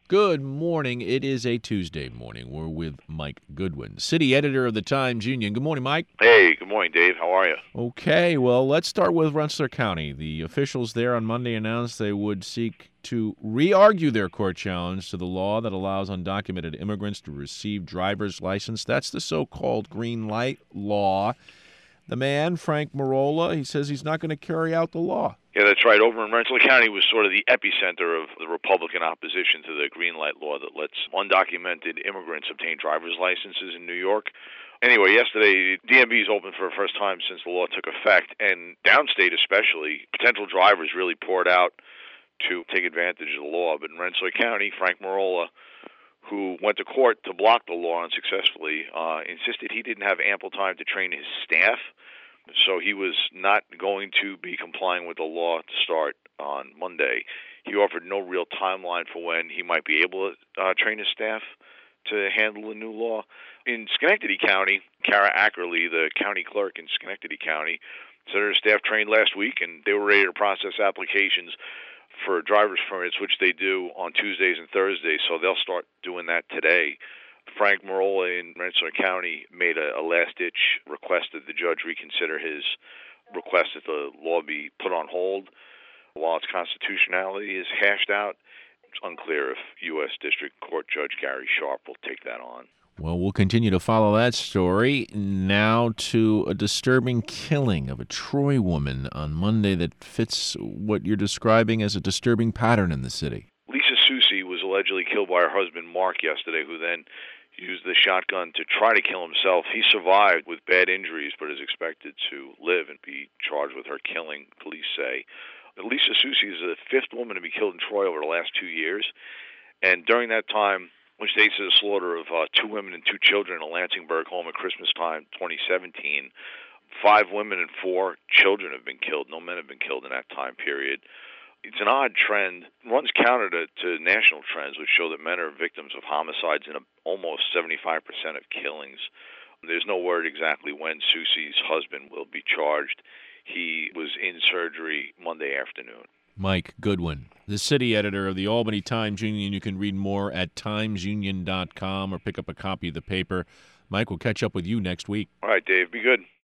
Good morning. It is a Tuesday morning. We're with Mike Goodwin, city editor of the Times-Union. Good morning, Mike. Hey, good morning, Dave. How are you? Okay, well, let's start with Rensselaer County. The officials there on Monday announced they would seek to re-argue their court challenge to the law that allows undocumented immigrants to receive driver's license. That's the so-called green light law. The man, Frank Marola, he says he's not going to carry out the law. Yeah, that's right. Over in Rensselaer County was sort of the epicenter of the Republican opposition to the green light law that lets undocumented immigrants obtain driver's licenses in New York. Anyway, yesterday, DMV is open for the first time since the law took effect, and downstate especially, potential drivers really poured out to take advantage of the law. But in Rensselaer County, Frank Marola, who went to court to block the law unsuccessfully, insisted he didn't have ample time to train his staff, so he was not going to be complying with the law to start on Monday. He offered no real timeline for when he might be able to train his staff to handle the new law. In Schenectady County, Kara Ackerley, the county clerk in Schenectady County, said her staff trained last week and they were ready to process applications for driver's permits, which they do on Tuesdays and Thursdays, so they'll start doing that today. Frank Marola in Rensselaer County made a last-ditch request that the judge reconsider his request that the law be put on hold while its constitutionality is hashed out. It's unclear if U.S. District Court Judge Gary Sharp will take that on. Well, we'll continue to follow that story. Now to a disturbing killing of a Troy woman on Monday that fits what you're describing as a disturbing pattern in the city. Lisa Soucy was allegedly killed by her husband Mark yesterday, who then used the shotgun to try to kill himself. He survived with bad injuries, but is expected to live and be charged with her killing, police say. Lisa Soucy is the fifth woman to be killed in Troy over the last 2 years, and during that time, which dates to the slaughter of 2 women and 2 children in a Lansingburg home at Christmas time 2017, 5 women and 4 children have been killed. No men have been killed in that time period. It's an odd trend, runs counter to national trends, which show that men are victims of homicides in almost 75% of killings. There's no word exactly when Soucy's husband will be charged. He was in surgery Monday afternoon. Mike Goodwin, the city editor of the Albany Times-Union. You can read more at timesunion.com or pick up a copy of the paper. Mike, we'll catch up with you next week. All right, Dave. Be good.